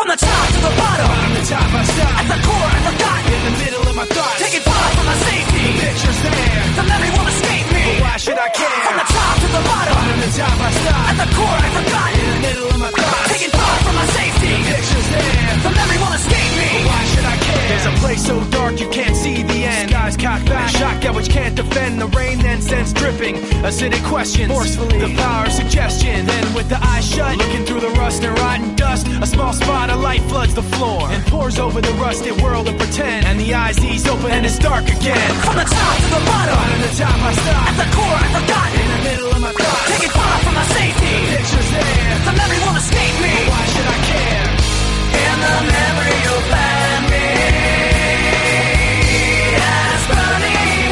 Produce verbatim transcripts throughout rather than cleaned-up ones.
From the top to the bottom, bottom to top I stop. At the core I forgot, in the middle of my thoughts, taking far from my safety. The picture's there, the memory won't escape me. But why should I care? From the top to the bottom, bottom to top I stop. At the core I forgot, in the middle of my thoughts, taking far from my safety. The picture's there, the memory won't escape me. But why should I care? There's a place so dark you can't see the end. Skies cocked back, shotgun which can't defend. The rain then sends dripping, acidic questions, forcefully the power of suggestion. Then with the eyes shut, looking through the rust and rotten dust, a small spot of light floods the floor and pours over the rusted world of pretend. And the eyes ease open and it's dark again. From the top to the bottom, bottom to top I stop. At the core I forgot, in the middle of my thoughts, taking far from my safety. The picture's there, the memory won't escape me. But why should I care? In the memory you'll find me as burning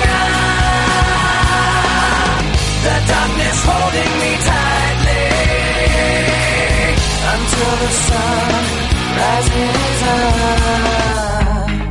up, the darkness holding me tightly until the sun rises up.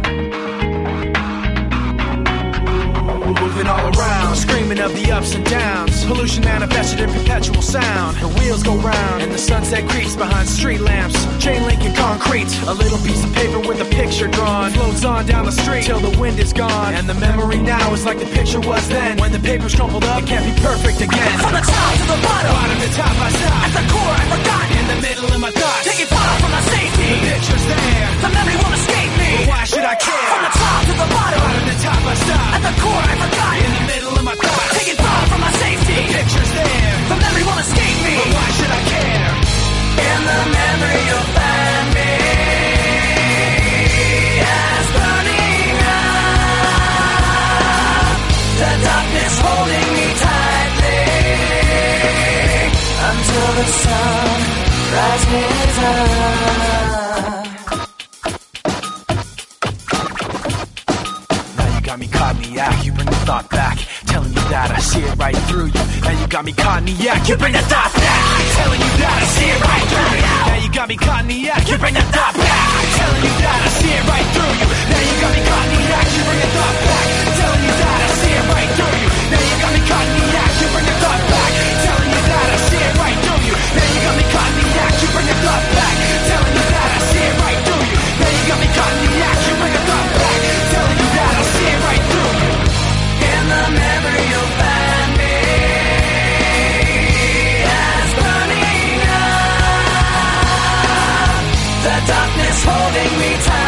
Moving all around, screaming of the ups and downs. Pollution manifested in perpetual sound. The wheels go round and the sunset creeps behind street lamps. Chain link and concrete, a little piece of paper with a picture drawn floats on down the street till the wind is gone. And the memory now is like the picture was then. When the paper's crumpled up, it can't be perfect again. From the top to the bottom, bottom to top I stop. At the core I forgot, in the middle of my thoughts, taking far from my safety. The picture's there, the memory won't escape me. But why should I care? From the top to the bottom, bottom to top I stop. At the core I forgot, in the middle of my thoughts, taking far from my safety. The picture's there, the memory won't escape me. But why should I care? In the memory you'll find me as burning up, the darkness holding me tightly until the sun rises up. Now you got me caught in the act, you bring the thought back, telling you that I see it right through you. Now you got me caught in the act, you bring the thought back, telling you that I see it right through you. Now you got me caught in the act, you bring the thought back, telling you that I see it right through you. Now you got me caught in the act, you bring the thought back, telling you that I see it right through you. Now you got me caught in the act, you bring the thought back, telling you that I see it right through you. Now you got me caught in the act, you bring the thought back, telling you that I see it right through you. Now you got me caught in the act, you bring the thought back, telling you that I see it right through you. In the memory you'll find me as burning up, the darkness holding me tight